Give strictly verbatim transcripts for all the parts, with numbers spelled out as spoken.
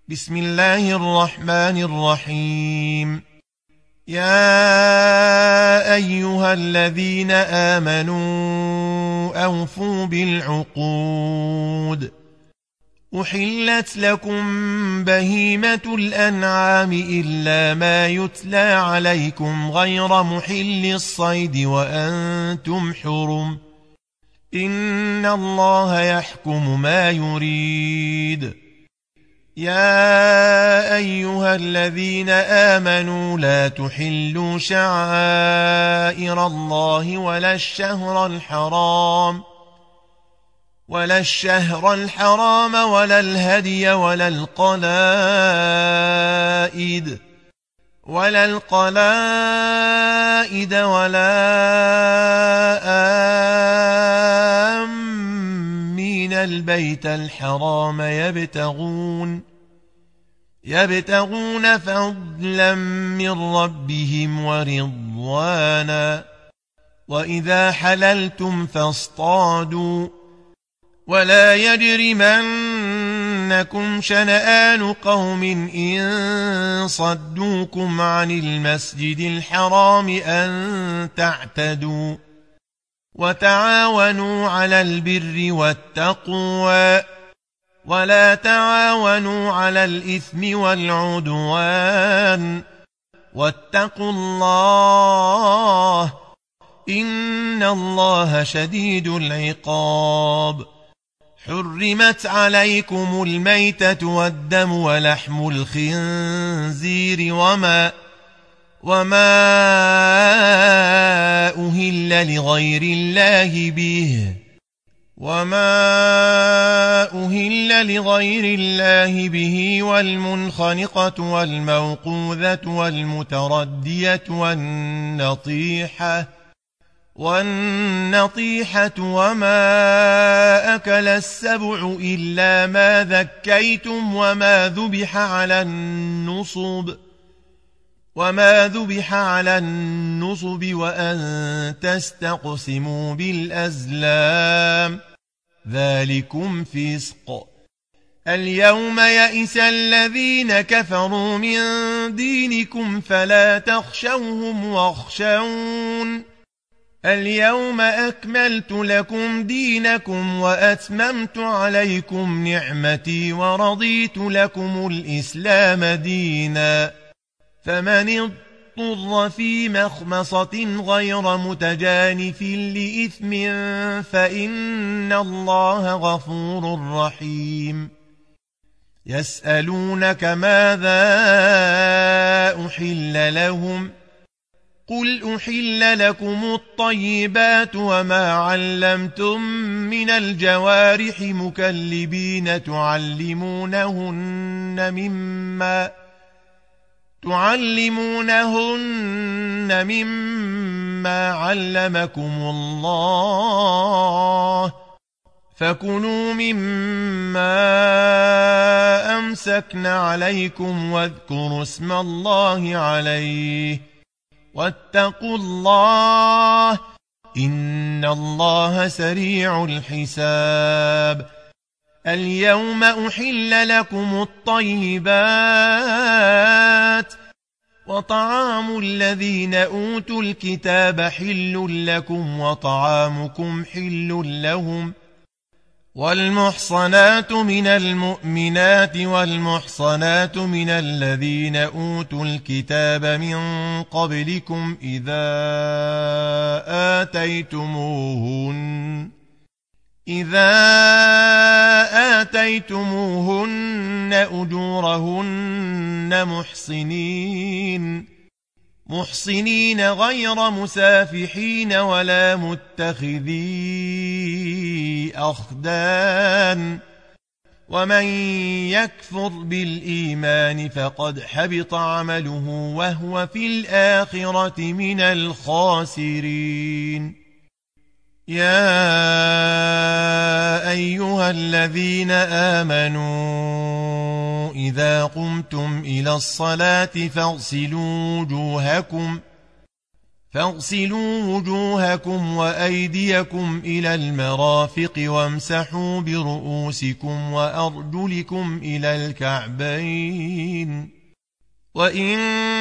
بسم الله الرحمن الرحيم. يا أيها الذين آمنوا أوفوا بالعقود. أحلت لكم بهيمة الأنعام إلا ما يتلى عليكم غير محل الصيد وأنتم حرم. إن الله يحكم ما يريد. يا أيها الذين آمنوا لا تحلوا شعائر الله ولا الشهر الحرام ولا الشهر الحرام ولا الهدي ولا القلائد ولا القلائد ولا آمين البيت الحرام يبتغون يبتغون فضلا من ربهم ورضوانا. وإذا حللتم فاصطادوا ولا يجرمنكم شنآن قوم إن صدوكم عن المسجد الحرام أن تعتدوا. وتعاونوا على البر والتقوى ولا تعاونوا على الإثم والعدوان. واتقوا الله إن الله شديد العقاب. حرمت عليكم الميتة والدم ولحم الخنزير وما وما أهل لغير الله به وما أهل لغير الله به والمنخنقة والموقوذة والمتردية والنطيحة والنطيحة وما أكل السبع إلا ما ذكيتم وما ذبح على النصب وما ذبح على النصب وأن تستقسموا بالأزلام ذلكم فسق. اليوم يئس الذين كفروا من دينكم فلا تخشوهم واخشون. اليوم أكملت لكم دينكم وأتممت عليكم نعمتي ورضيت لكم الإسلام دينا. فمن اضطر في مخمصة غير متجانف لإثم فإن الله غفور رحيم. يسألونك ماذا أحل لهم قل أحل لكم الطيبات وما علمتم من الجوارح مكلبين تعلمونهن مما تعلمونهن مما علمكم الله فكلوا مما أمسكن عليكم واذكروا اسم الله عليه واتقوا الله إن الله سريع الحساب. اليوم أحل لكم الطيبات وطعام الذين أوتوا الكتاب حل لكم وطعامكم حل لهم. والمحصنات من المؤمنات والمحصنات من الذين أوتوا الكتاب من قبلكم إذا آتيتموهن إذا آتيتموهن أجورهن محصنين محصنين غير مسافحين ولا متخذي أخدان. ومن يكفر بالإيمان فقد حبط عمله وهو في الآخرة من الخاسرين. يا أيها الذين آمنوا إذا قمتم إلى الصلاة فاغسلوا وجوهكم فاغسلوا وجوهكم وأيديكم إلى المرافق وامسحوا برؤوسكم وأرجلكم إلى الكعبين وإن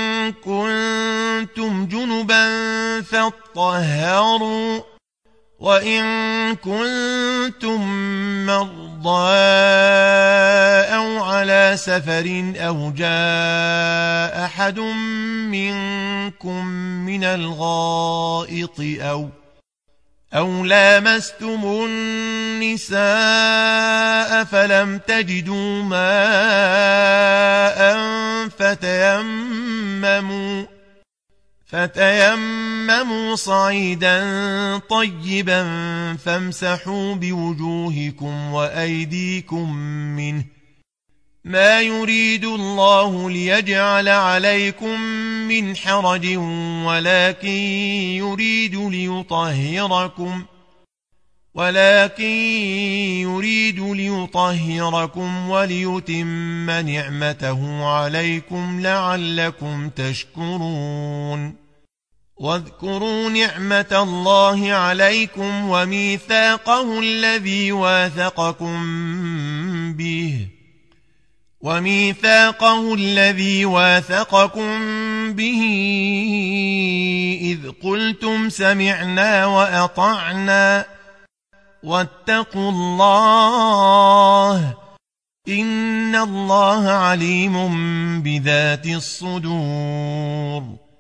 كنتم جنبا فاطهروا وإن كنتم مرضى أو على سفر أو جاء أحد منكم من الغائط أو أو لامستم النساء فلم تجدوا ماء فتيمموا فتيمموا صعيدا طيبا فامسحوا بوجوهكم وأيديكم منه ما يريد الله ليجعل عليكم من حرج ولكن يريد ليطهركم ولكن يريد ليطهركم وليتم نعمته عليكم لعلكم تشكرون واذكروا نعمة الله عليكم وميثاقه الذي واثقكم به وميثاقه الذي واثقكم به إذ قلتم سمعنا وأطعنا واتقوا الله إن الله عليم بذات الصدور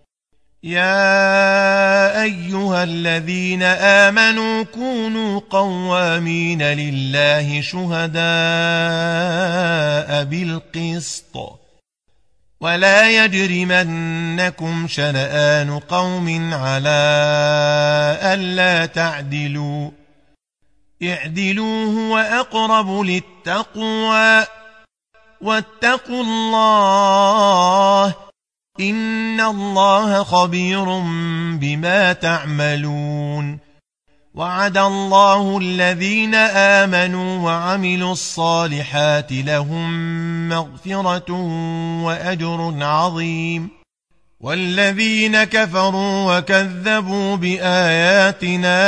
يا أيها الذين آمنوا كونوا قوامين لله شهداء بالقسط ولا يجرمنكم شنآن قوم على ألا تعدلوا اعدلوا هو أقرب للتقوى واتقوا الله إن الله خبير بما تعملون وعد الله الذين آمنوا وعملوا الصالحات لهم مغفرة وأجر عظيم والذين كفروا وكذبوا بآياتنا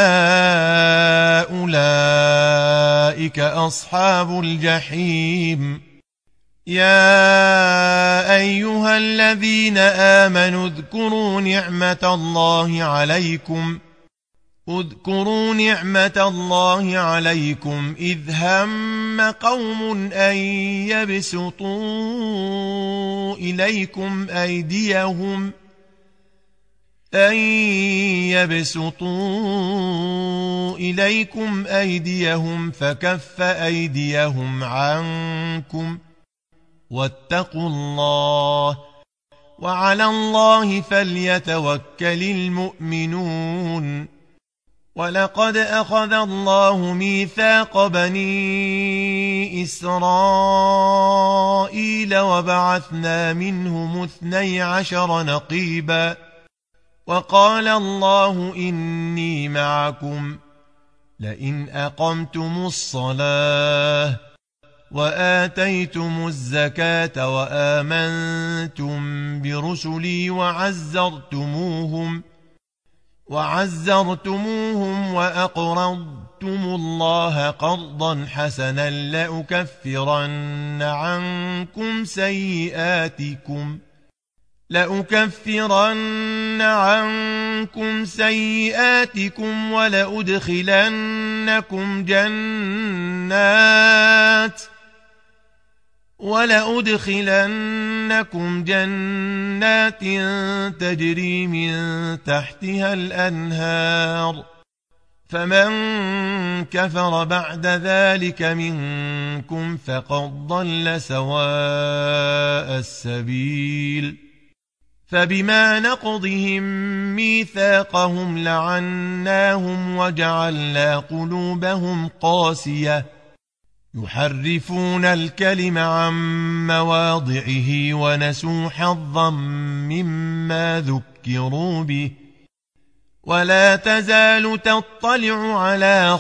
أولئك أصحاب الجحيم يا أيها الذين آمنوا اذكروا نعمة الله عليكم اذكروا نعمة الله عليكم إذ هم قوم أن يبسطوا إليكم أيديهم أن يبسطوا إليكم أيديهم فكف أيديهم عنكم واتقوا الله وعلى الله فليتوكل المؤمنون ولقد أخذ الله ميثاق بني إسرائيل وبعثنا منهم اثني عشر نقيبا وقال الله إني معكم لئن أقمتم الصلاة وآتيتم الزكاة وآمنتم برسلي وعزرتموهم وعزرتموهم وأقرضتم الله قرضا حسنا لأكفرن عنكم سيئاتكم لأكفرن عنكم سيئاتكم ولأدخلنكم جنات ولأدخلنكم جنات تجري من تحتها الأنهار فمن كفر بعد ذلك منكم فقد ضل سواء السبيل فبما نقضهم ميثاقهم لعناهم وجعلنا قلوبهم قاسية يحرفون الكلم عن مواضعه ونسوا حظا مما ذكروا به ولا تزال تطلع على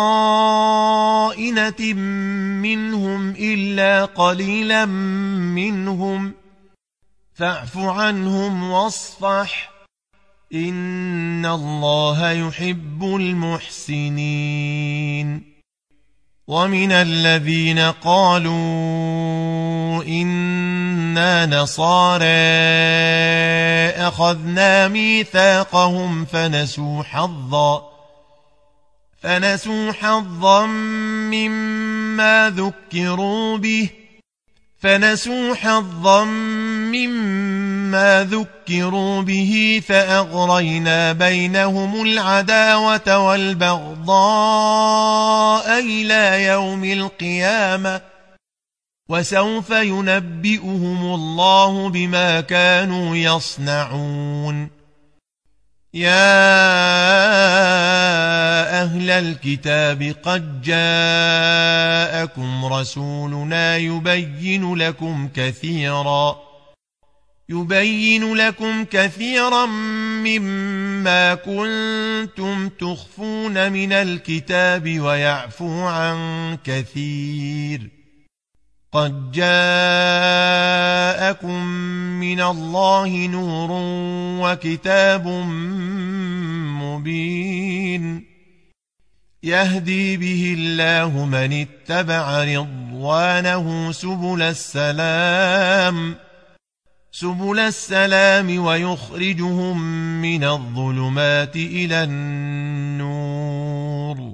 خائنة منهم إلا قليلا منهم فاعف عنهم واصفح إن الله يحب المحسنين. ومن الذين قالوا إنا نصارى أخذنا ميثاقهم فنسوا حظا فنسوا حظا مما ذكروا به فنسوا حظا مما ذكروا به فأغرينا بينهم العداوة والبغضاء إلى يوم القيامة وسوف ينبئهم الله بما كانوا يصنعون. يا أهل الكتاب قد جاءكم رسولنا يبين لكم كثيرا يبين لكم كثيرا مما كنتم تخفون من الكتاب ويعفو عن كثير. قد جاءكم من الله نور وكتاب مبين يهدي به الله من اتبع رضوانه سبل السلام سبل السلام ويخرجهم من الظلمات إلى النور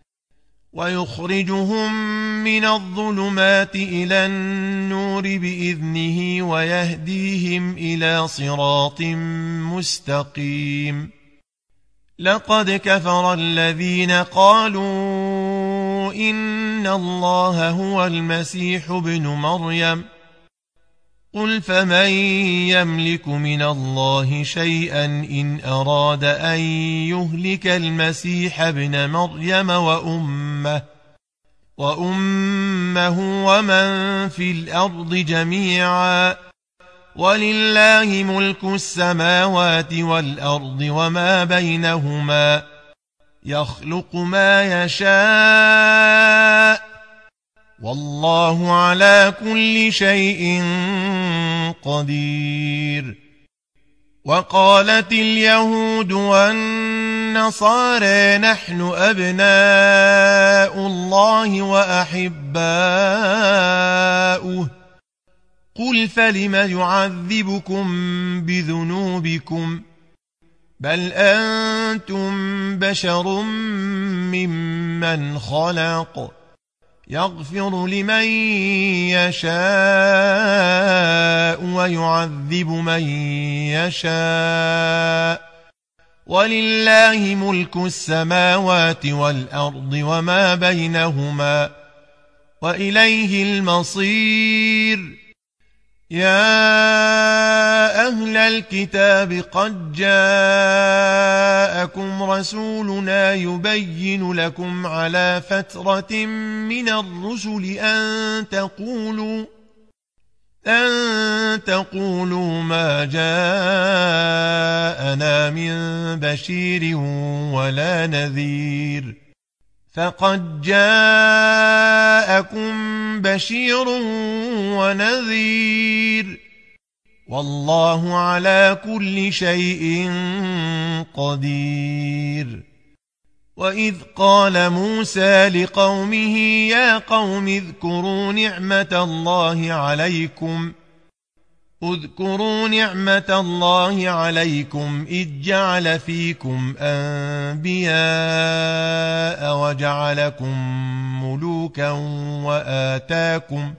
ويخرجهم من الظلمات إلى النور بإذنه ويهديهم إلى صراط مستقيم. لقد كفر الذين قالوا إن الله هو المسيح ابن مريم قل فمن يملك من الله شيئا إن أراد أن يهلك المسيح ابن مريم وأمه وأمه ومن في الأرض جميعا ولله ملك السماوات والأرض وما بينهما يخلق ما يشاء والله على كل شيء قدير. وقالت اليهود والنصارى نحن أبناء الله وأحباؤه قل فلم يعذبكم بذنوبكم بل أنتم بشر ممن خلق يغفر لمن يشاء ويعذب من يشاء ولله ملك السماوات والأرض وما بينهما وإليه المصير. يا أهل الكتاب قد جاءكم رسولنا يبين لكم على فترة من الرسل أن تقولوا أن تقولوا ما جاءنا من بشير ولا نذير فقد جاءكم بشير ونذير والله على كل شيء قدير. وإذ قال موسى لقومه يا قوم اذكروا نعمة الله عليكم اذكروا نعمة الله عليكم إذ جعل فيكم أنبياء وجعلكم ملوكا وآتاكم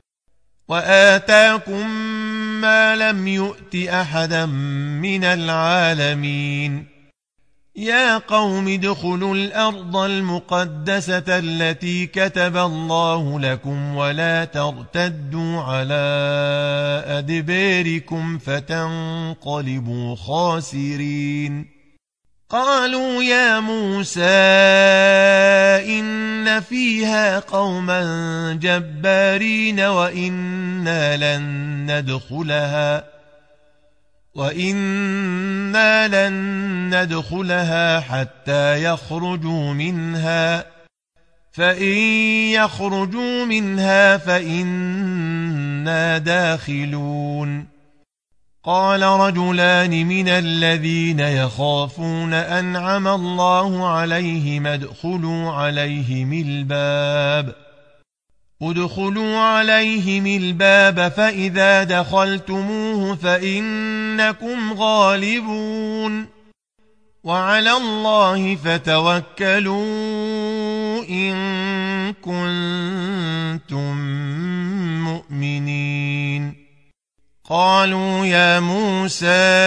وآتاكم ما لم يؤت أحدا من العالمين. يا قوم ادخلوا الأرض المقدسة التي كتب الله لكم ولا ترتدوا على أدباركم فتنقلبوا خاسرين. قالوا يا موسى إن فيها قوما جبارين وإنا لن ندخلها وإنا لن ندخلها حتى يخرجوا منها فإن يخرجوا منها فإنا داخلون. قال رجلان من الذين يخافون أنعم الله عليهم ادخلوا عليهم الباب ادخلوا عليهم الباب فإذا دخلتموه فإنكم غالبون وعلى الله فتوكلوا إن كنتم مؤمنين قالوا يا موسى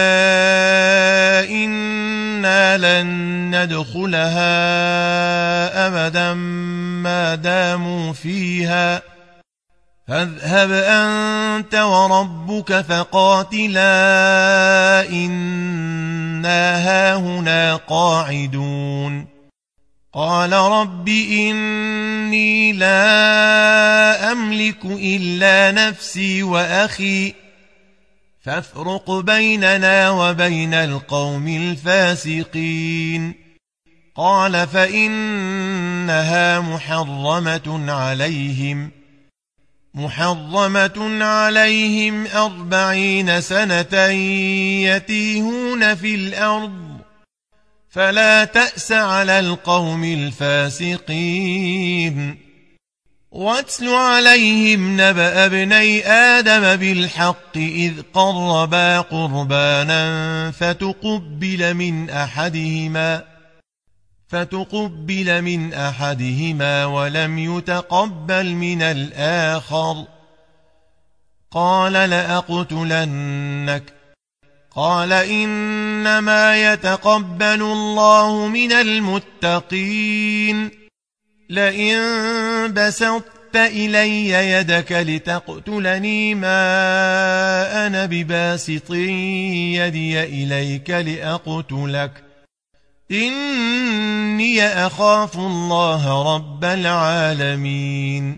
إنا لن ندخلها أبدا ما داموا فيها فاذهب أنت وربك فقاتلا إنا هاهنا قاعدون قال رب إني لا أملك إلا نفسي وأخي فافرق بيننا وبين القوم الفاسقين قال فإنها محرمة عليهم محرمة عليهم أربعين سنة يتيهون في الأرض فلا تأس على القوم الفاسقين واتل عليهم نبأ ابني آدم بالحق إذ قربا قربانا فتقبل من أحدهما فتقبل من أحدهما ولم يتقبل من الآخر قال لأقتلنك قال إنما يتقبل الله من المتقين لئن بسطت إلي يدك لتقتلني ما أنا بباسط يدي إليك لأقتلك إني أخاف الله رب العالمين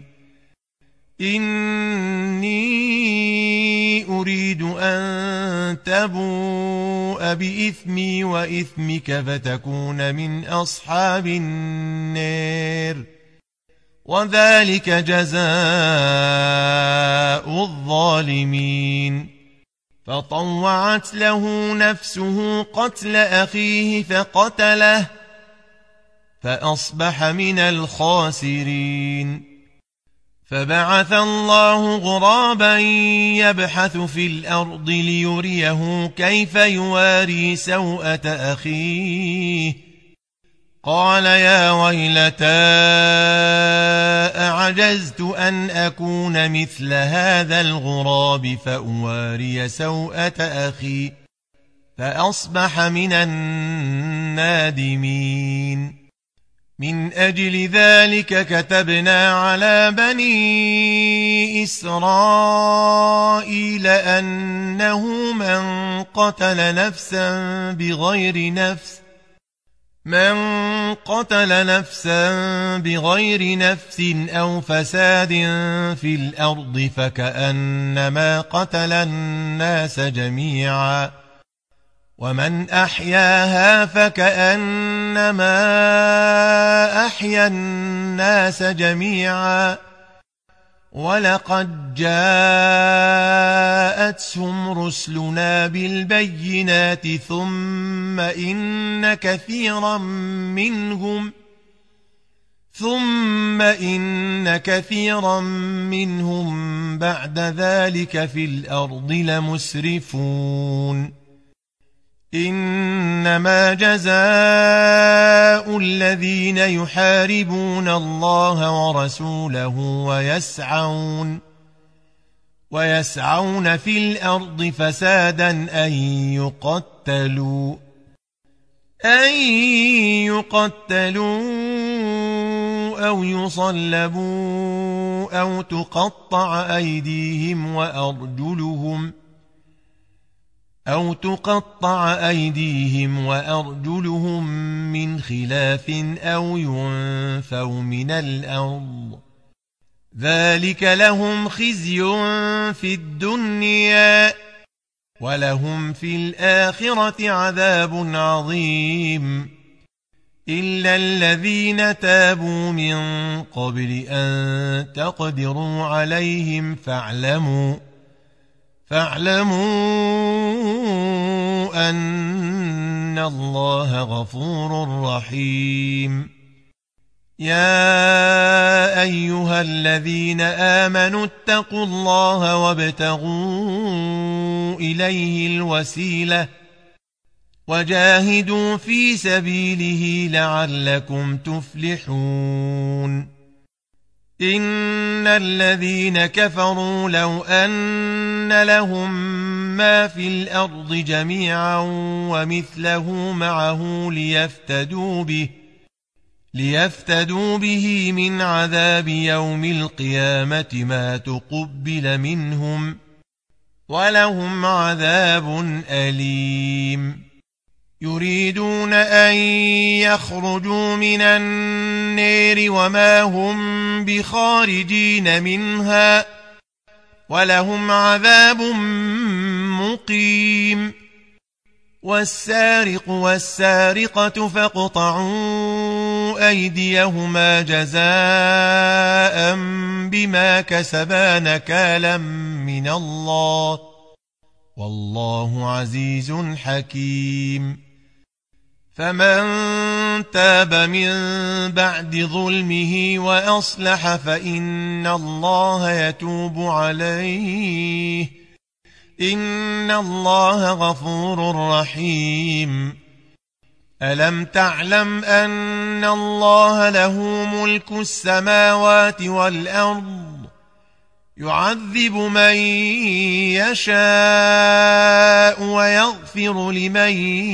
إني أريد أن تبوء بإثمي وإثمك فتكون من أصحاب النار وذلك جزاء الظالمين فطوعت له نفسه قتل أخيه فقتله فأصبح من الخاسرين فبعث الله غرابا يبحث في الأرض ليريه كيف يواري سوءة أخيه قال يا ويلتى أعجزت أن أكون مثل هذا الغراب فأواري سوءة أخي فأصبح من النادمين من أجل ذلك كتبنا على بني إسرائيل أنه من قتل نفسا بغير نفس من قتل نفسا بغير نفس أو فساد في الأرض فكأنما قتل الناس جميعا ومن أحياها فكأنما أحيا الناس جميعا ولقد جاءتهم رسلنا بالبينات ثم إن كثيرا منهم ثم إن كثيرا منهم بعد ذلك في الأرض لمسرفون إنما جزاء الذين يحاربون الله ورسوله ويسعون ويسعون في الأرض فسادا أن يقتلوا أن يقتلوا أو يصلبوا أو تقطع أيديهم وأرجلهم أو تقطع أيديهم وأرجلهم من خلاف أو ينفوا من الأرض ذلك لهم خزي في الدنيا ولهم في الآخرة عذاب عظيم إلا الذين تابوا من قبل أن تقدروا عليهم فاعلموا فاعلموا أن الله غفور رحيم. يا أيها الذين آمنوا اتقوا الله وابتغوا إليه الوسيلة وجاهدوا في سبيله لعلكم تفلحون. إن الذين كفروا لو أن لهم ما في الأرض جميعا ومثله معه ليفتدوا به ليفتدوا به من عذاب يوم القيامة ما تقبل منهم ولهم عذاب أليم. يريدون أن يخرجوا من النار وما هم بخارجين منها ولهم عذاب مقيم. والسارق والسارقة فاقطعوا أيديهما جزاء بما كسبا نكالا من الله والله عزيز حكيم. فمن تاب من بعد ظلمه وأصلح فإن الله يتوب عليه إن الله غفور رحيم. ألم تعلم أن الله له ملك السماوات والأرض يعذب من يشاء ويغفر لمن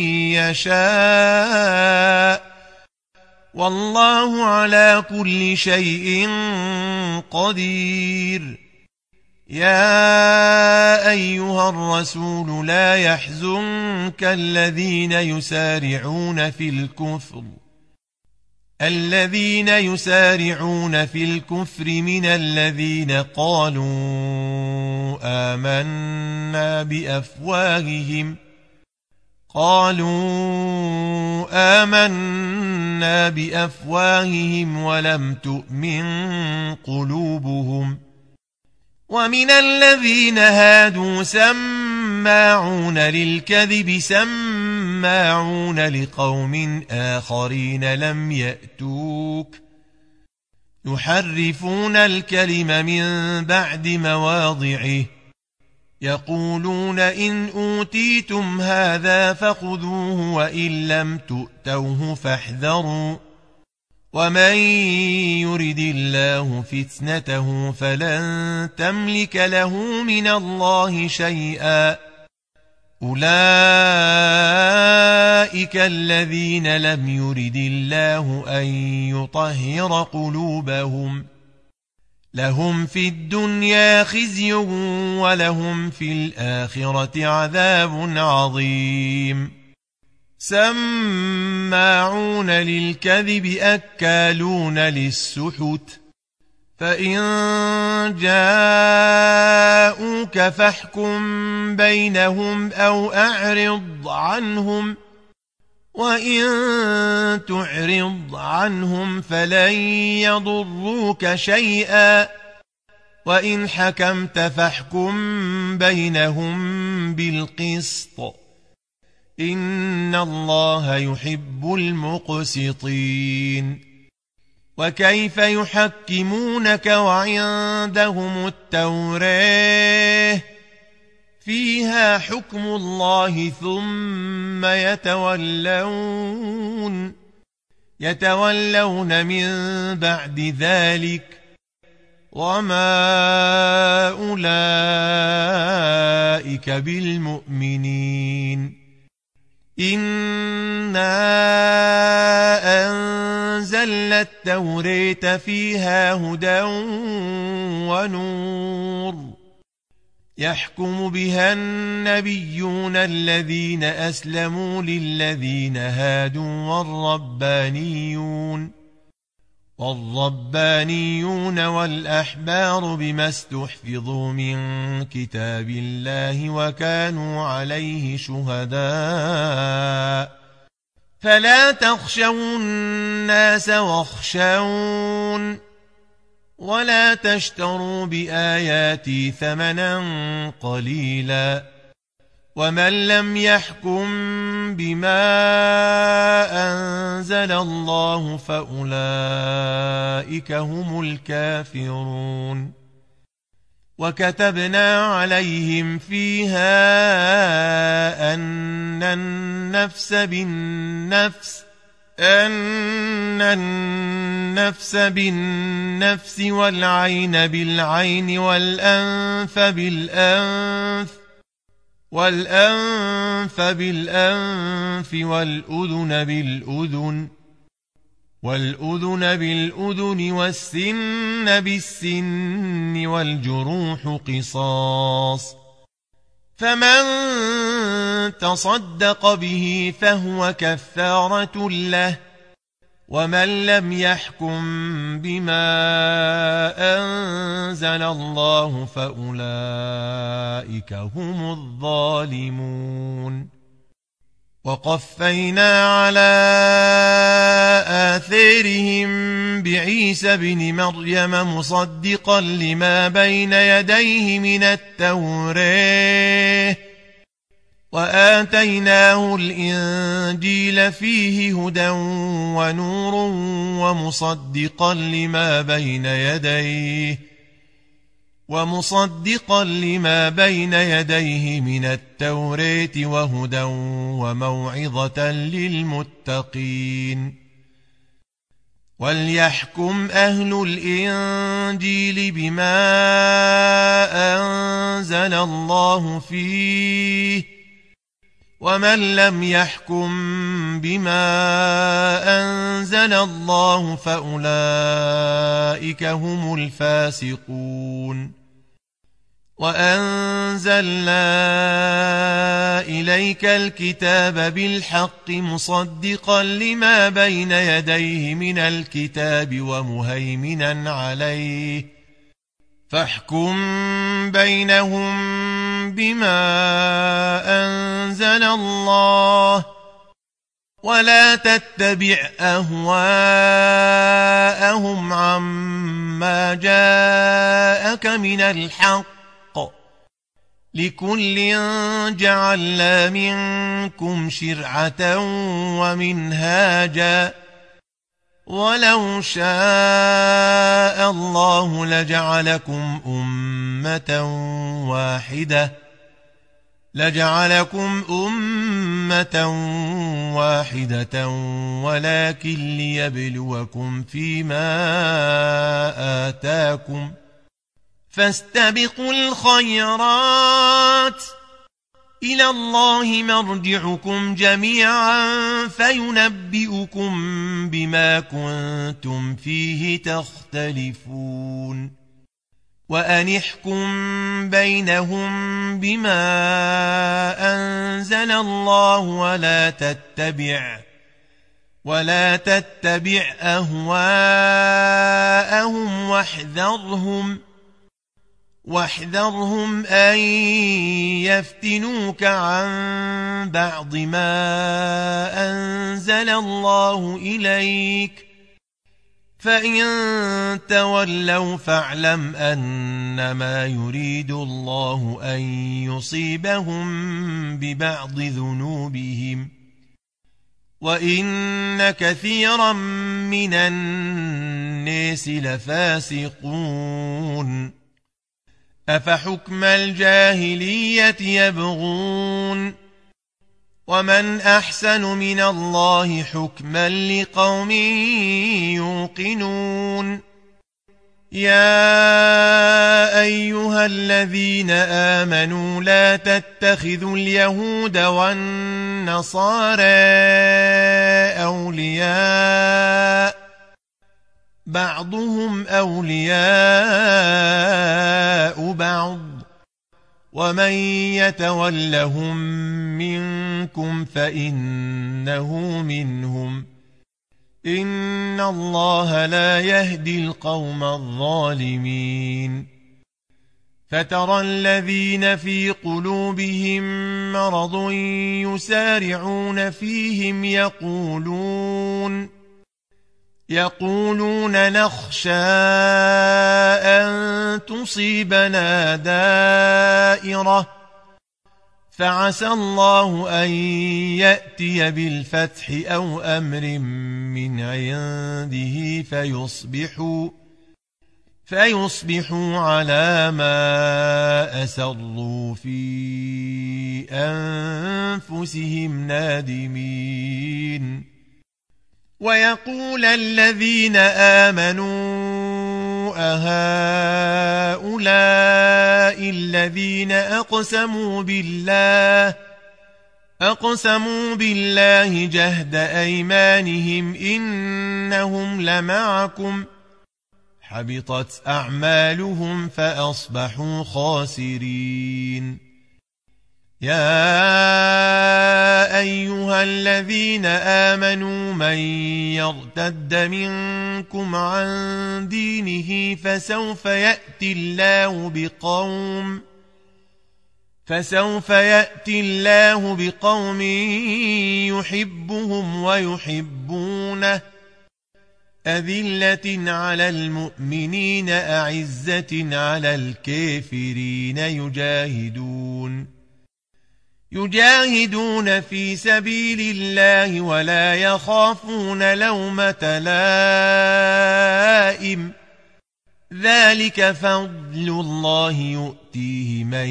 يشاء والله على كل شيء قدير. يا أيها الرسول لا يحزنك الذين يسارعون في الكفر الذين يسارعون في الكفر من الذين قالوا آمنا بأفواههم قالوا آمنا بأفواههم ولم تؤمن قلوبهم. ومن الذين هادوا سماعون للكذب سماعون لقوم آخرين لم يأتوك يحرفون الكلم من بعد مواضعه يقولون إن أوتيتم هذا فخذوه وإن لم تؤتوه فاحذروا ومن يرد الله فتنته فلن تملك له من الله شيئا. أولئك الذين لم يرد الله أن يطهر قلوبهم لهم في الدنيا خزي ولهم في الآخرة عذاب عظيم. سماعون للكذب أكالون للسحت فإن جاءوك فاحكم بينهم أو أعرض عنهم وإن تعرض عنهم فلن يضروك شيئا وإن حكمت فاحكم بينهم بالقسط إن الله يحب المقسطين. وكيف يحكمونك وعندهم التوراة فيها حكم الله ثم يتولون يتولون من بعد ذلك وما أولئك بالمؤمنين. إنا أنزلنا التوراة فيها هدى ونور يحكم بها النبيون الذين أسلموا للذين هادوا والربانيون والربانيون والأحبار بما استحفظوا من كتاب الله وكانوا عليه شهداء فلا تخشوا الناس واخشون ولا تشتروا بآياتي ثمنا قليلا ومن لم يحكم بما أنزل الله فأولئك هم الكافرون وكتبنا عليهم فيها أن النفس بالنفس أن النفس بالنفس والعين بالعين والأنف بالأنف والأنف بالأنف والأذن بالأذن والأذن بالأذن والسن بالسن والجروح قصاص فمن تصدق به فهو كفارة له ومن لم يحكم بما أنزل الله فأولئك هم الظالمون وقفينا على آثارهم بعيسى بن مريم مصدقا لما بين يديه من التوراة وآتيناه الإنجيل فيه هدى ونور ومصدقا لما بين يديه ومصدقا لما بين يديه من التوراة وهدى وموعظة للمتقين وليحكم أهل الإنجيل بما أنزل الله فيه ومن لم يحكم بما أنزل الله فأولئك هم الفاسقون وأنزلنا إليك الكتاب بالحق مصدقا لما بين يديه من الكتاب ومهيمنا عليه فاحكم بينهم بما أنزل الله ولا تتبع أهواءهم عما جاءك من الحق لكل جعلنا منكم شرعة ومنهاجا ولو شاء الله لجعلكم أمة واحدة لجعلكم أمة واحدة ولكن ليبلوكم فيما آتاكم فاستبقوا الخيرات إلى الله مرجعكم جميعا فينبئكم بما كنتم فيه تختلفون وأن احكم بينهم بما أنزل الله ولا تتبع ولا تتبع أهواءهم واحذرهم واحذرهم أن يفتنوك عن بعض ما أنزل الله إليك فإن تولوا فاعلم أنما يريد الله أن يصيبهم ببعض ذنوبهم وإن كثيرا من الناس لفاسقون أفحكم الجاهلية يبغون ومن أحسن من الله حكما لقوم يوقنون يا أيها الذين آمنوا لا تتخذوا اليهود والنصارى أولياء بعضهم أولياء بعض ومن يتولهم منكم فإنه منهم إن الله لا يهدي القوم الظالمين فترى الذين في قلوبهم مرض يسارعون فيهم يقولون يقولون نخشى أن تصيبنا دائرة فعسى الله أن يأتي بالفتح أو أمر من عنده فيصبحوا فيصبحوا على ما أسروا في أنفسهم نادمين ويقول الذين آمنوا أهؤلاء الذين أقسموا بالله أقسموا بالله جهد أيمانهم إنهم لمعكم حبطت أعمالهم فأصبحوا خاسرين يا أيها الذين آمنوا من يرتد منكم عن دينه فسوف يأتي الله بقوم فسوف يأتي الله بقوم يحبهم ويحبونه أذلة على المؤمنين أعزة على الكافرين يجاهدون يجاهدون في سبيل الله ولا يخافون لومة لائم ذلك فضل الله يؤتيه من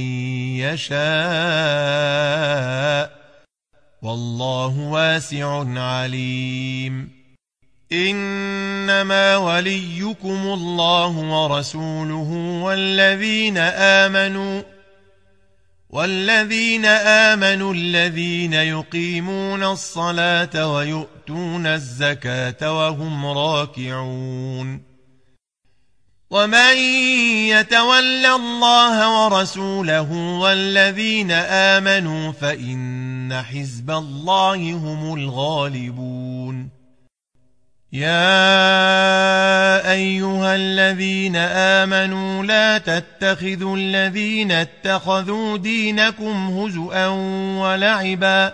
يشاء والله واسع عليم إنما وليكم الله ورسوله والذين آمنوا والذين آمنوا الذين يقيمون الصلاة ويؤتون الزكاة وهم راكعون ومن يتول الله ورسوله والذين آمنوا فإن حزب الله هم الغالبون يا أيها الذين آمنوا لا تتخذوا الذين اتخذوا دينكم هزؤا ولعبا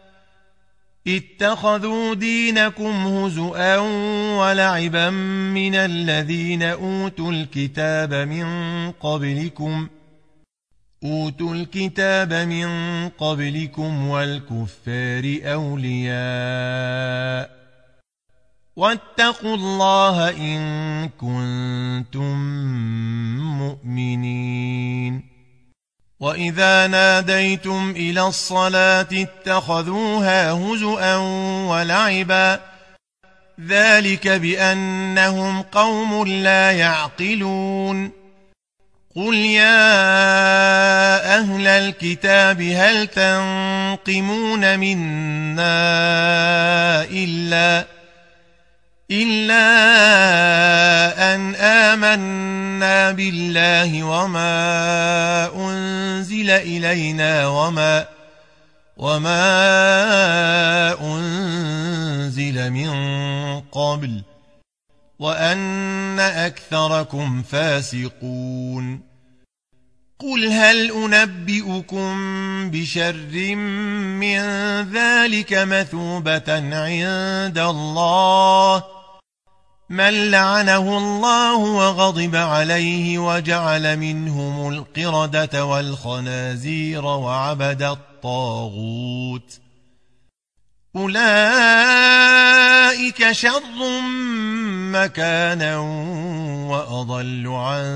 اتخذوا دينكم هزؤا ولعبا من الذين أوتوا الكتاب من قبلكم أوتوا الكتاب من قبلكم والكفار أولياء واتقوا الله إن كنتم مؤمنين وإذا ناديتم إلى الصلاة اتخذوها هزؤا ولعبا ذلك بأنهم قوم لا يعقلون قل يا أهل الكتاب هل تنقمون منا إلا إلا أن آمنا بالله وما أنزل إلينا وما وما أنزل من قبل وأن أكثركم فاسقون قل هل أنبئكم بشر من ذلك مثوبة عند الله من لعنه الله وغضب عليه وجعل منهم القردة والخنازير وعبد الطاغوت أولئك شر مكانا وأضل عن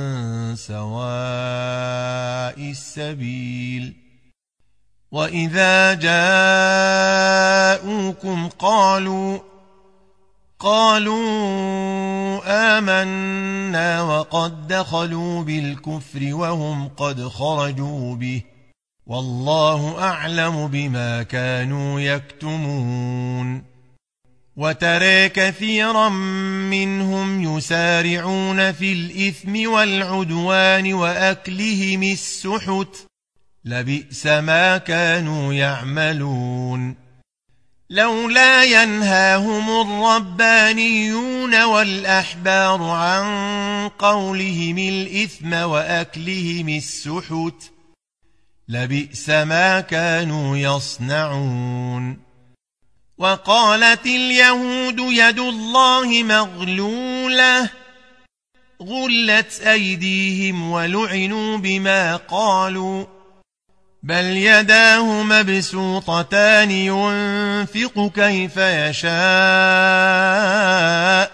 سواء السبيل وإذا جاءوكم قالوا قالوا آمنا وقد دخلوا بالكفر وهم قد خرجوا به والله أعلم بما كانوا يكتمون وترى كثيرا منهم يسارعون في الإثم والعدوان وأكلهم السحت لبئس ما كانوا يعملون لولا ينهاهم الربانيون والأحبار عن قولهم الإثم وأكلهم السحت لبئس ما كانوا يصنعون وقالت اليهود يد الله مغلولة غلت أيديهم ولعنوا بما قالوا بل يداه مبسوطتان ينفق كيف يشاء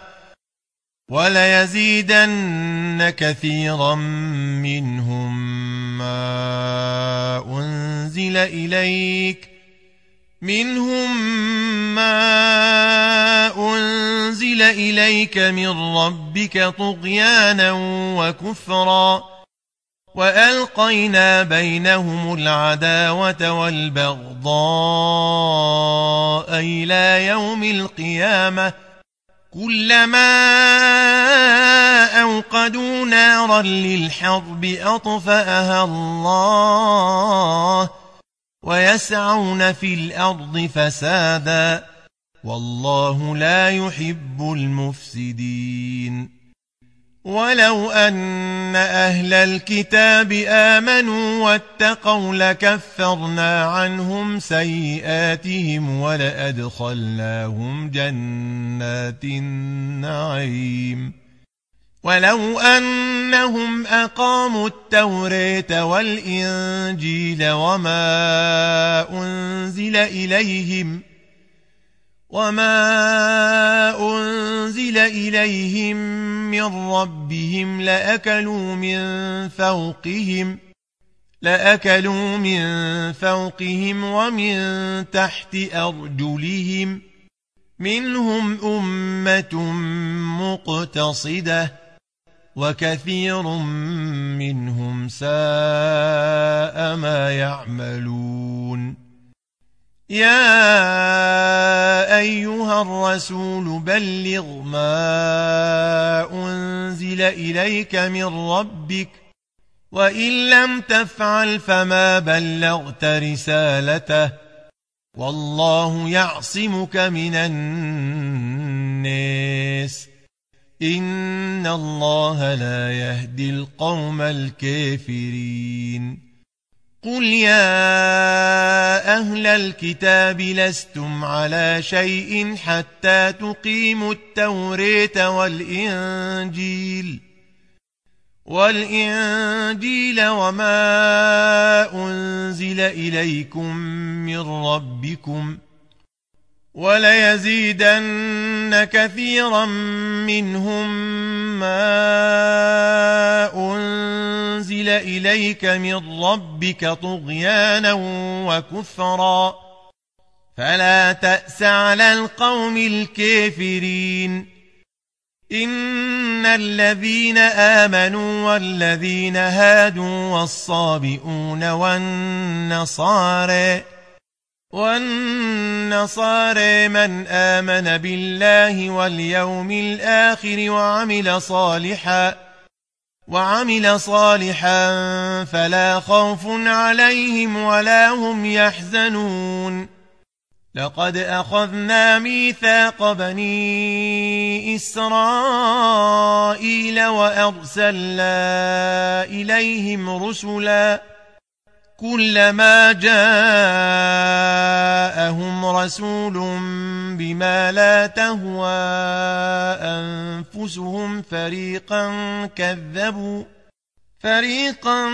وليزيدن كثيرا منهم ما أنزل إليك منهم ما أنزل إليك من ربك طغيانا وكفرا وألقينا بينهم العداوة والبغضاء إلى يوم القيامة كلما أوقدوا نارا للحرب أطفأها الله ويسعون في الأرض فسادا والله لا يحب المفسدين ولو أن أهل الكتاب آمنوا واتقوا لكفرنا عنهم سيئاتهم ولأدخلناهم جنات النعيم ولو أنهم أقاموا التوراة والإنجيل وما أنزل إليهم وما أنزل إليهم من ربهم لأكلوا من فوقهم لأكلوا من فوقهم ومن تحت أرجلهم منهم أمة مقتصدة وكثير منهم ساء ما يعملون يا أيها الرسول بلغ ما أنزل إليك من ربك وإن لم تفعل فما بلغت رسالته والله يعصمك من الناس إن الله لا يهدي القوم الكافرين قل يا أهل الكتاب لستم على شيء حتى تقيموا التوراة والإنجيل والإنجيل وما أنزل إليكم من ربكم وليزيدن كثيرا منهم ما أنزل إليك من ربك طغيانا وكفرا فلا تأس على القوم الكافرين إن الذين آمنوا والذين هادوا والصابئون والنصارى والنصارى من آمن بالله واليوم الآخر وعمل صالحا وعمل صالحا فلا خوف عليهم ولا هم يحزنون لقد أخذنا ميثاق بني إسرائيل وأرسلنا إليهم رسلا كلما جاءهم رسول بما لا تهوى أنفسهم فريقا كذبوا فريقا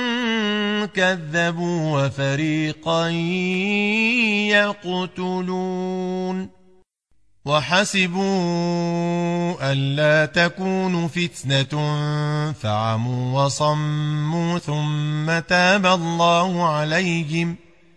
كذبوا وفريقا يقتلون وحسبوا ألا تكون فتنة فعموا وصموا ثم تاب الله عليهم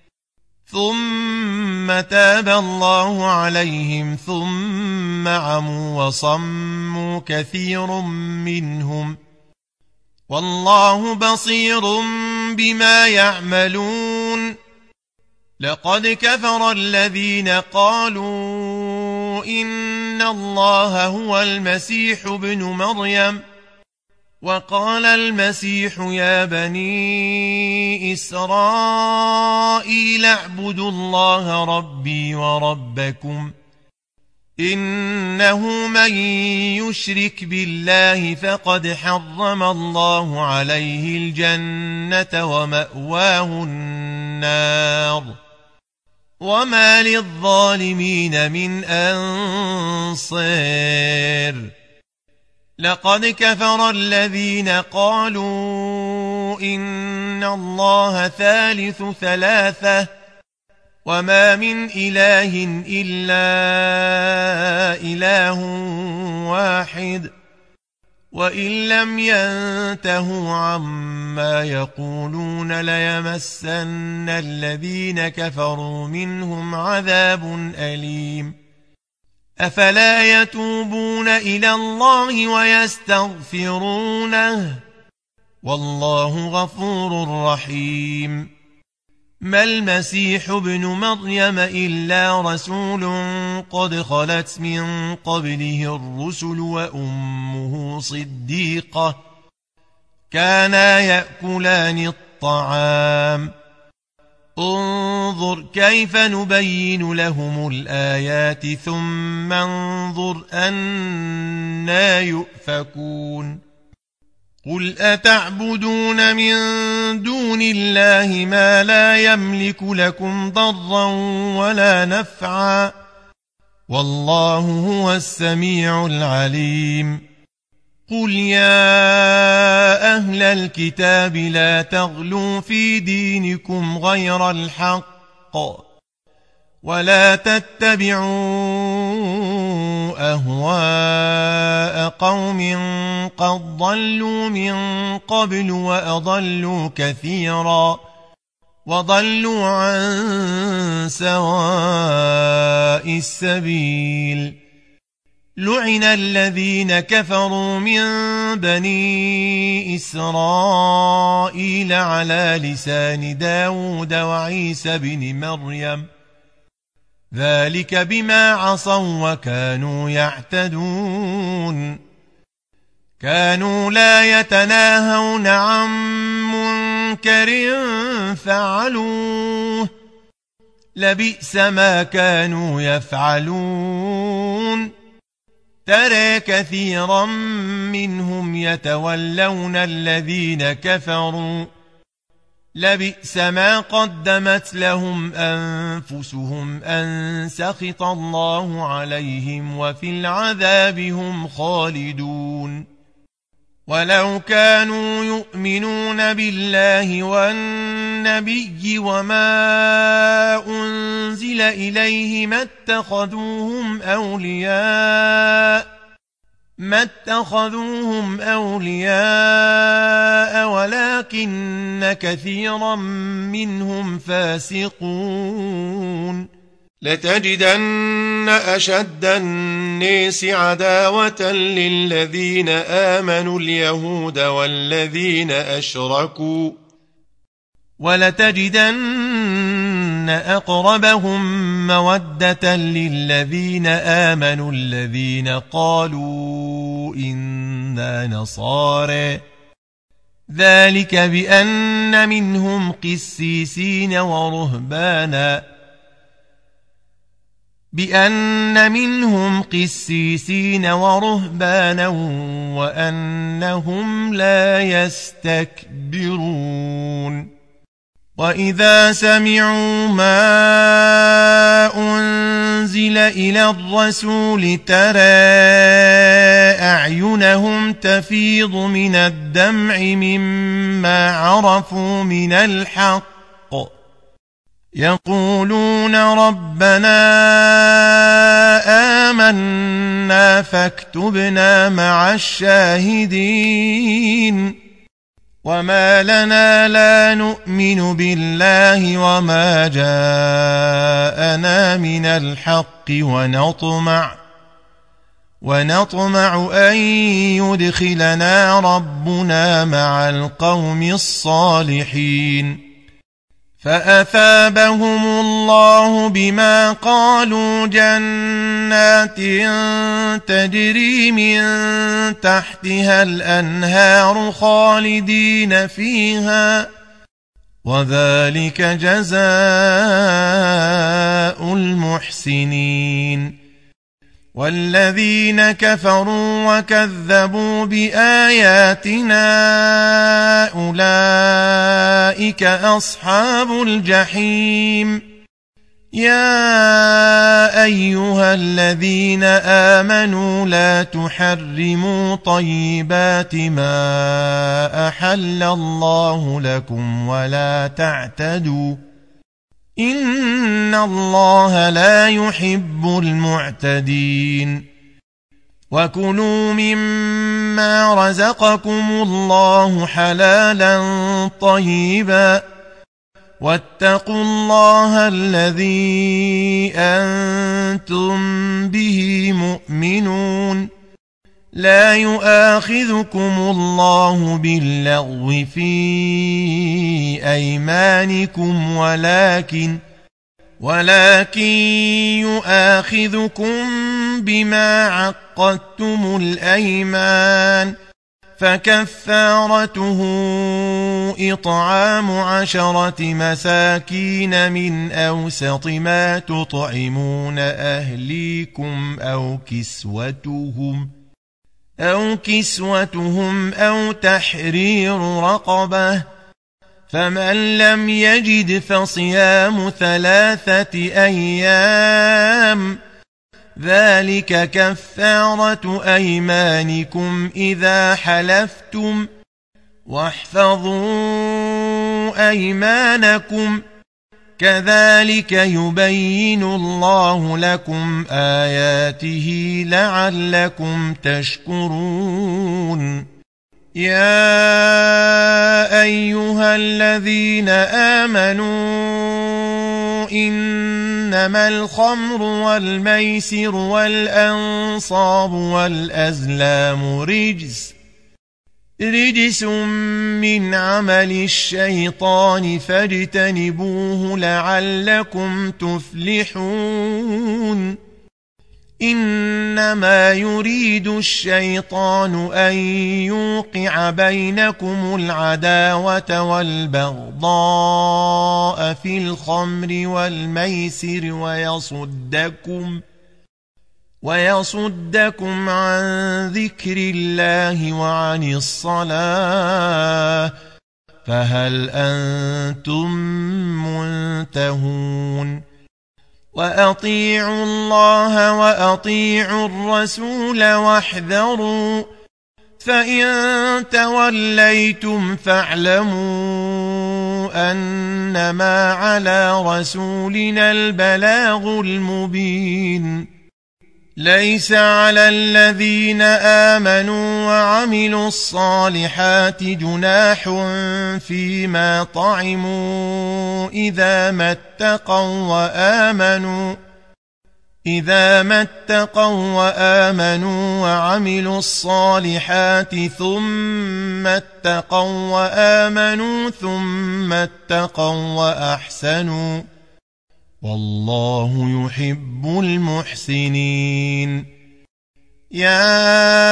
ثم تاب الله عليهم ثم عموا وصموا كثير منهم والله بصير بما يعملون لقد كفر الذين قالوا إن الله هو المسيح ابن مريم وقال المسيح يا بني إسرائيل اعبدوا الله ربي وربكم إنه من يشرك بالله فقد حرم الله عليه الجنة ومأواه النار وما للظالمين من أنصير لقد كفر الذين قالوا إن الله ثالث ثلاثة وما من إله إلا إله واحد وإن لم ينتهوا عما يقولون ليمسن الذين كفروا منهم عذاب أليم أفلا يتوبون إلى الله ويستغفرونه والله غفور رحيم ما المسيح ابن مريم إلا رسول قد خلت من قبله الرسل وأمه صديقة كانا يأكلان الطعام انظر كيف نبين لهم الآيات ثم انظر أنى يؤفكون قل أتعبدون من دون الله ما لا يملك لكم ضرا ولا نفعا والله هو السميع العليم قل يا أهل الكتاب لا تغلوا في دينكم غير الحق ولا تتبعوا أهواء قوم قد ضلوا من قبل وأضلوا كثيرا وضلوا عن سواء السبيل لعن الذين كفروا من بني إسرائيل على لسان داود وعيسى بن مريم ذلك بما عصوا وكانوا يعتدون كانوا لا يتناهون عن منكر فعلوه لبئس ما كانوا يفعلون ترى كثيرا منهم يتولون الذين كفروا لبئس ما قدمت لهم أنفسهم أن سخط الله عليهم وفي العذاب هم خالدون ولو كانوا يؤمنون بالله والنبي وما أنزل إليه ما اتخذوهم أولياء ما اتخذوهم أولياء ولكن كثيرا منهم فاسقون لتجدن أشد الناس عداوة للذين آمنوا اليهود والذين أشركوا ولتجدن أقربهم مودة للذين آمنوا الذين قالوا إنا نصارى ذلك بأن منهم قسيسين ورهبانا بأن منهم قسيسين ورهبانا وأنهم لا يستكبرون وإذا سمعوا ما أنزل إلى الرسول ترى أعينهم تفيض من الدمع مما عرفوا من الحق يقولون ربنا آمنا فاكتبنا مع الشاهدين وما لنا لا نؤمن بالله وما جاءنا من الحق ونطمع ونطمع أن يدخلنا ربنا مع القوم الصالحين فأثابهم الله بما قالوا جنات تجري من تحتها الأنهار خالدين فيها وذلك جزاء المحسنين والذين كفروا وكذبوا بآياتنا أولئك أصحاب الجحيم يا أيها الذين آمنوا لا تحرموا طيبات ما أحل الله لكم ولا تعتدوا إن الله لا يحب المعتدين وكلوا مما رزقكم الله حلالا طيبا واتقوا الله الذي أنتم به مؤمنون لا يؤاخذكم الله باللغو في أيمانكم ولكن ولكن يؤاخذكم بما عقدتم الأيمان فكفارته إطعام عشرة مساكين من أوسط ما تطعمون أهليكم أو كسوتهم أو كسوتهم أو تحرير رقبة فمن لم يجد فصيام ثلاثة أيام ذلك كفارة أيمانكم إذا حلفتم واحفظوا أيمانكم كذلك يبين الله لكم آياته لعلكم تشكرون يا أيها الذين آمنوا إنما الخمر والميسر والأنصاب والأزلام رجس رجس من عمل الشيطان فاجتنبوه لعلكم تفلحون إنما يريد الشيطان أن يوقع بينكم العداوة والبغضاء في الخمر والميسر ويصدكم ويصدكم عن ذكر الله وعن الصلاة فهل أنتم منتهون وأطيعوا الله وأطيعوا الرسول واحذروا فإن توليتم فاعلموا أنما على رسولنا البلاغ المبين ليس على الذين آمنوا وعملوا الصالحات جناح فيما طعموا إذا ما اتقوا وآمنوا إذا ما اتقوا وآمنوا وعملوا الصالحات ثم اتقوا وآمنوا ثم اتقوا وأحسنوا والله يحب المحسنين يا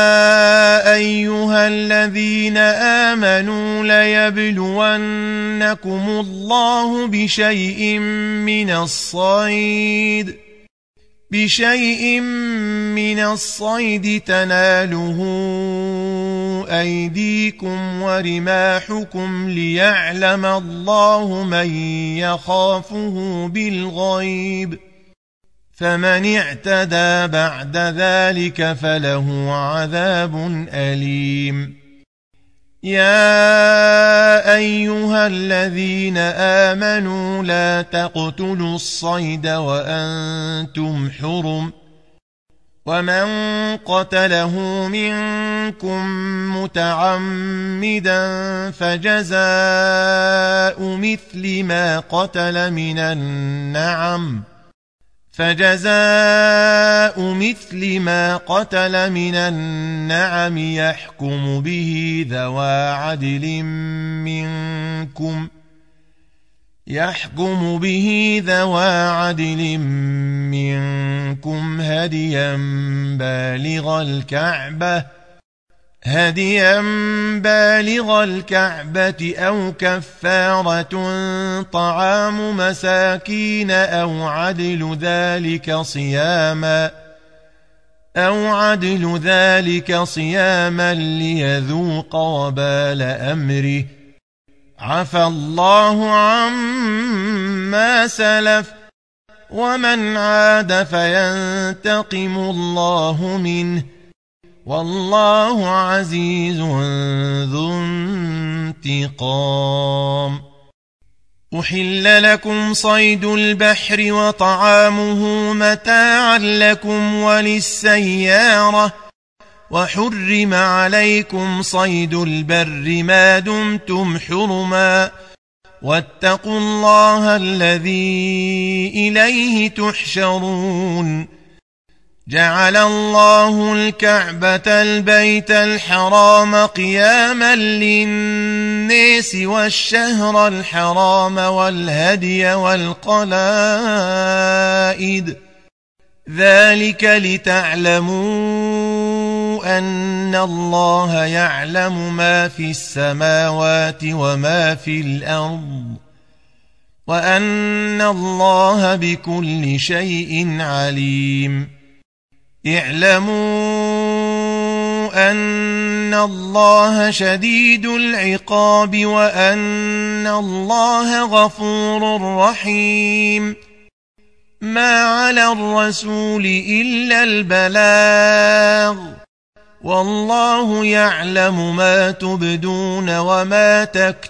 أيها الذين آمنوا ليبلونكم الله بشيء من الصيد بشيء من الصيد تناله أيديكم ورماحكم ليعلم الله من يخافه بالغيب فمن اعتدى بعد ذلك فله عذاب أليم يا أيها الذين آمنوا لا تقتلوا الصيد وأنتم حرم ومن قتله منكم متعمدا فجزاء مثل ما قتل من النعم فجزاء مثل ما قتل من النعم يحكم به ذوى عدل منكم يحكم به ذوى عدل منكم هديا بالغ الكعبة هديا بالغ الكعبة أو كفارة طعام مساكين أو عدل ذلك صياما أو عدل ذلك صياما ليذوق وبال أمره عفى الله عما سلف ومن عاد فينتقم الله منه والله عزيز ذو انتقام. أحل لكم صيد البحر وطعامه متاعا لكم وللسيارة وحرم عليكم صيد البر ما دمتم حرما واتقوا الله الذي إليه تحشرون. جعل الله الكعبة البيت الحرام قياما للناس والشهر الحرام والهدي والقلائد ذلك لتعلموا أن الله يعلم ما في السماوات وما في الأرض وأن الله بكل شيء عليم. اعلموا أن الله شديد العقاب وأن الله غفور رحيم. ما على الرسول إلا البلاغ والله يعلم ما تبدون وما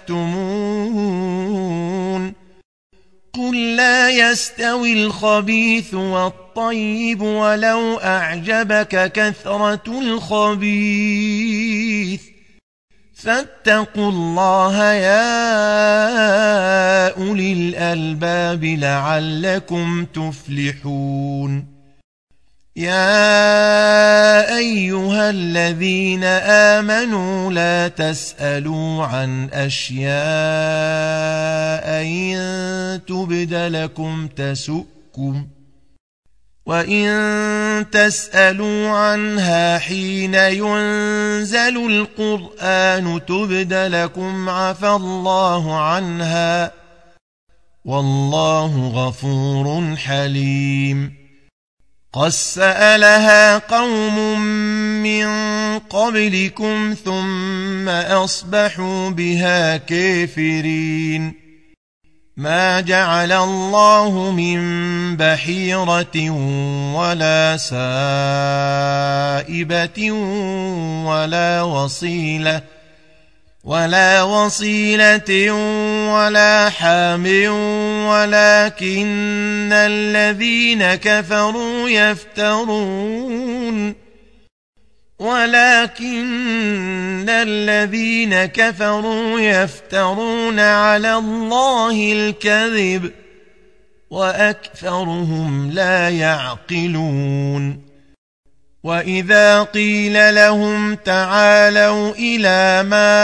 تكتمون. قل لا يستوي الخبيث والطيب ولو أعجبك كثرة الخبيث فاتقوا الله يا أولي الألباب لعلكم تفلحون. يا أيها الذين آمنوا لا تسألوا عن أشياء إن تبد لكم تسؤكم وإن تسألوا عنها حين ينزل القرآن تبد لكم عفى الله عنها والله غفور حليم. قد سألها قوم من قبلكم ثم أصبحوا بها كافرين. ما جعل الله من بحيرة ولا سائبة ولا وصيلة ولا وصيلة ولا حام ولكن الذين كفروا يفترون ولكن الذين كفروا يفترون على الله الكذب وأكثرهم لا يعقلون. وإذا قيل لهم تعالوا إلى ما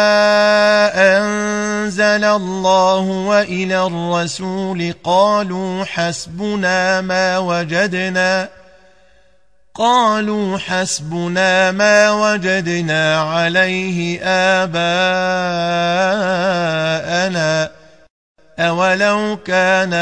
أنزل الله وإلى الرسول قالوا حسبنا ما وجدنا قالوا حسبنا ما وجدنا عليه آباءنا أولو كان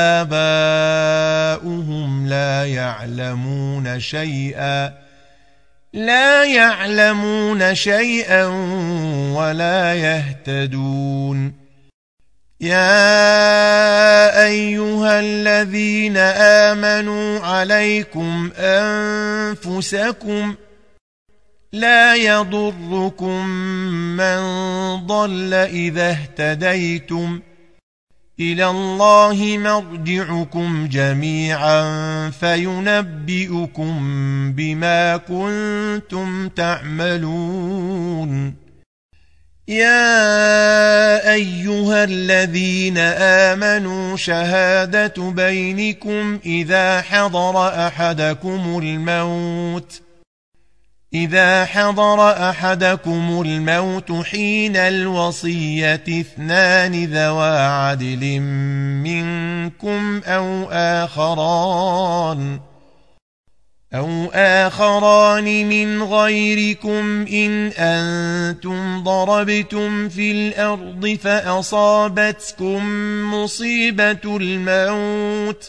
آباؤهم لا يعلمون شيئا لا يعلمون شيئا ولا يهتدون. يا أيها الذين آمنوا عليكم أنفسكم لا يضركم من ضل إذا اهتديتم إلى الله مرجعكم جميعا فينبئكم بما كنتم تعملون. يا أيها الذين آمنوا شهادة بينكم إذا حضر أحدكم الموت إذا حضر أحدكم الموت حين الوصية اثنان ذوى عدل منكم أو آخران أو آخران من غيركم إن أنتم ضربتم في الأرض فأصابتكم مصيبة الموت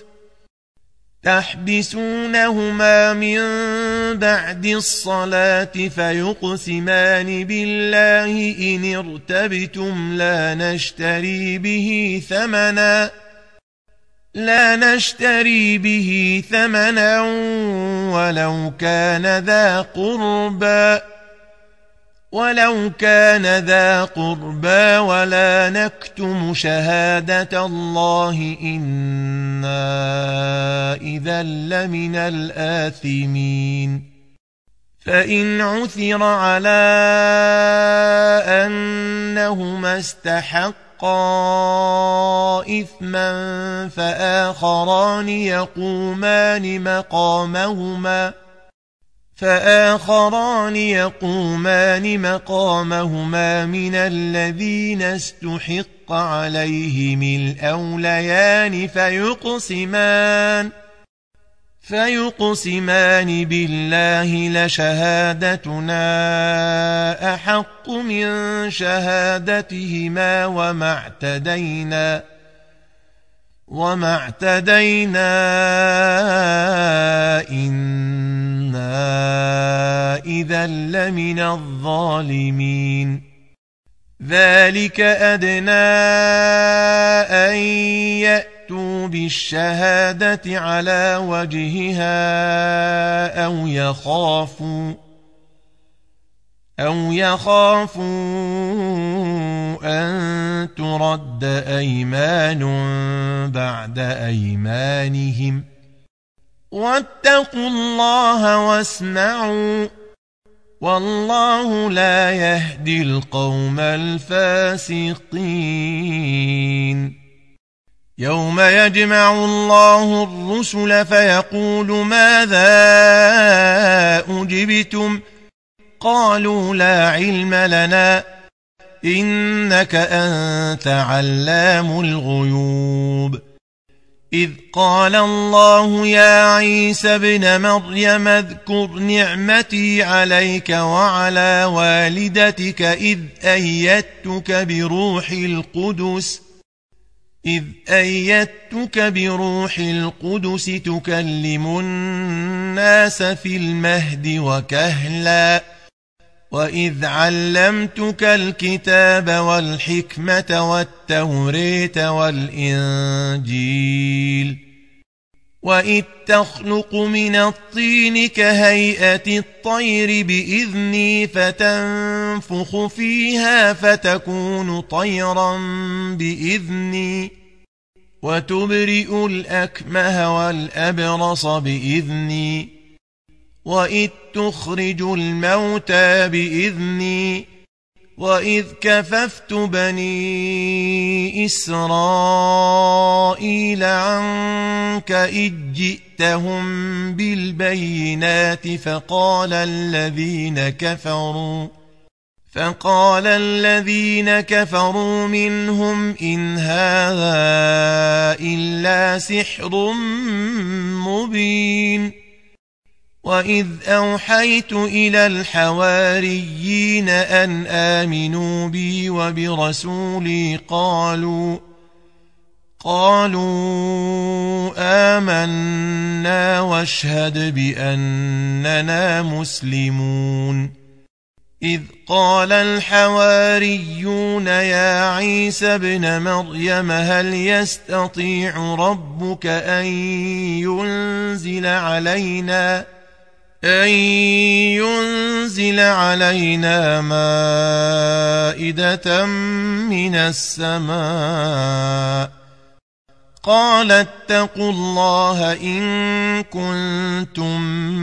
تحبسونهما من بعد الصلاة فيقسمان بالله إن ارتبتم لا نشتري به ثمنا لا نشتري به ثمنا ولو كان ذا قربى ولو كان ذا قربى ولا نكتم شهادة الله إنا إذا لمن الآثمين فإن عثر على أنهما استحقا إثما فآخران يقومان مقامهما فآخران يقومان مقامهما من الذين استحق عليهم الأوليان فيقسمان فيقسمان بالله لشهادتنا أحق من شهادتهما وما اعتدينا وما اعتدينا إنا إذا لمن الظالمين ذلك أدنى أن يأتوا بالشهادة على وجهها أو يخافوا أو يخافوا أن ترد أيمان بعد أيمانهم واتقوا الله واسمعوا والله لا يهدي القوم الفاسقين يوم يجمع الله الرسل فيقول ماذا أجبتم قالوا لا علم لنا إنك أنت علام الغيوب إذ قال الله يا عيسى ابن مريم اذكر نعمتي عليك وعلى والدتك إذ أيدتك بروح القدس إذ أيدتك بروح القدس تكلم الناس في المهد وكهلا وإذ علمتك الكتاب والحكمة والتوريت والإنجيل وإذ تخلق من الطين كهيئة الطير بإذني فتنفخ فيها فتكون طيرا بإذني وتبرئ الأكمه والأبرص بإذني وإذ تخرج الموتى بإذني وإذ كففت بني إسرائيل عنك إذ جئتهم بالبينات فقال الذين كفروا فقال الذين كفروا منهم إن هذا إلا سحر مبين وإذ أوحيت إلى الحواريين أن آمنوا بي وبرسولي قالوا قالوا آمنا واشهد بأننا مسلمون إذ قال الحواريون يا عيسى ابن مريم هل يستطيع ربك أن ينزل علينا أن ينزل علينا مائدة من السماء قال اتقوا الله إن كنتم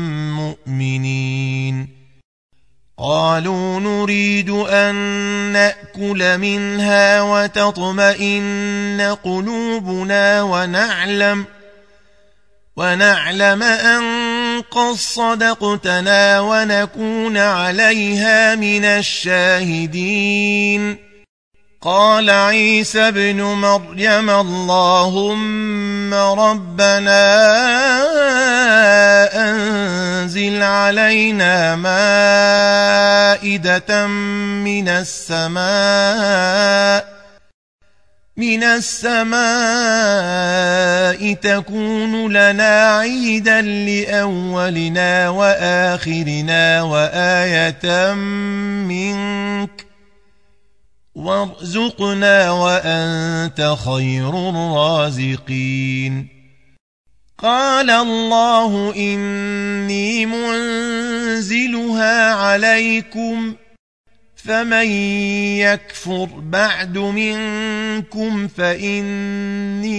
مؤمنين قالوا نريد أن نأكل منها وتطمئن قلوبنا ونعلم ونعلم أن قد صدقتنا ونكون عليها من الشاهدين قال عيسى ابن مريم اللهم ربنا أنزل علينا مائدة من السماء من السماء تكون لنا عيدا لأولنا وآخرنا وآية منك وارزقنا وأنت خير الرازقين. قال الله إني منزلها عليكم فمن يكفر بعد منكم فإني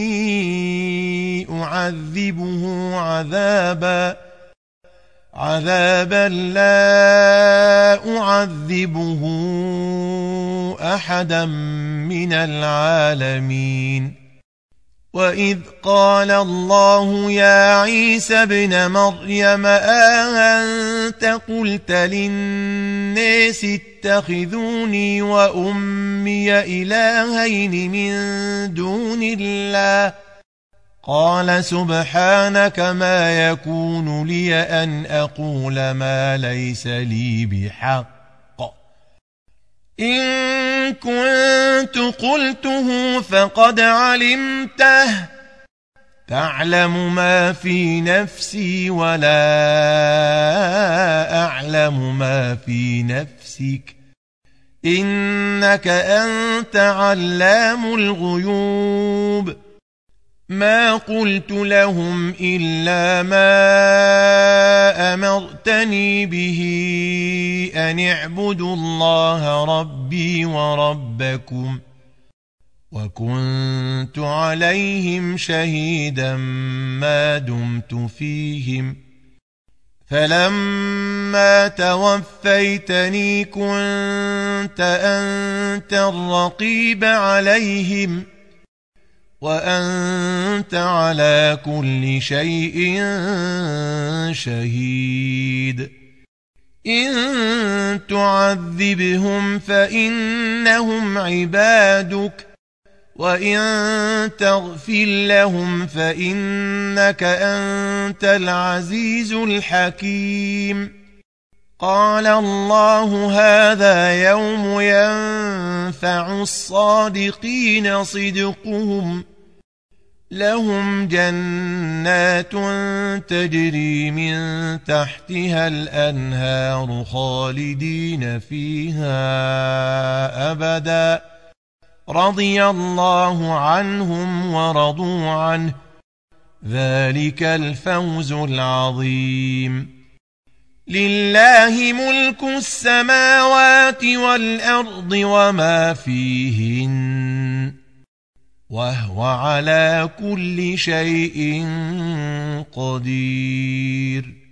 أعذبه عذابا عذابا لا أعذبه أحدا من العالمين. وإذ قال الله يا عيسى ابن مريم أأنت قلت للناس اتخذوني وأمي إلهين من دون الله قال سبحانك ما يكون لي أن أقول ما ليس لي بحق إن كنت قلته فقد علمته تعلم ما في نفسي ولا أعلم ما في نفسك إنك أنت علام الغيوب. ما قلت لهم إلا ما أمرتني به أن اعبدوا الله ربي وربكم وكنت عليهم شهيدا ما دمت فيهم فلما توفيتني كنت أنت الرقيب عليهم وأنت على كل شيء شهيد. إن تعذبهم فإنهم عبادك وإن تغفر لهم فإنك أنت العزيز الحكيم. قال الله هذا يوم ينفع الصادقين صدقهم لهم جنات تجري من تحتها الأنهار خالدين فيها أبدا رضي الله عنهم ورضوا عنه ذلك الفوز العظيم. لله ملك السماوات والأرض وما فيهن وهو على كل شيء قدير.